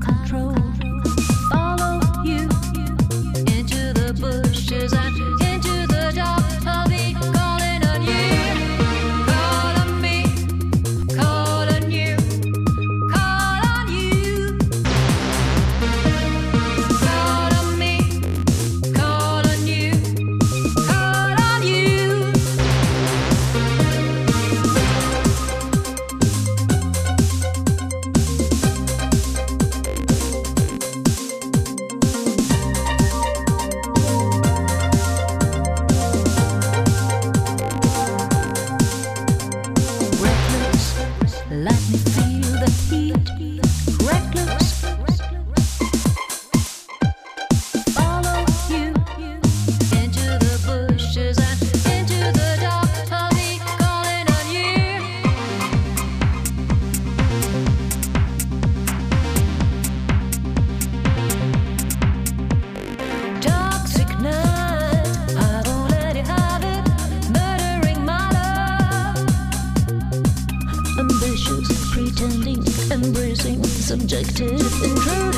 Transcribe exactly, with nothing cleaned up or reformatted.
control. Follow you into the bushes and into the dark. I'll be calling on you, call on me, call on you, call on you, call on me, call on you, call on you. Reckless, let me feel the heat. Reckless, follow you into the bushes and into the dark. I'll be calling on you. Toxic night, I won't let you have it. Murdering my love. Ambitious, pretending, embracing, subjective, intruding.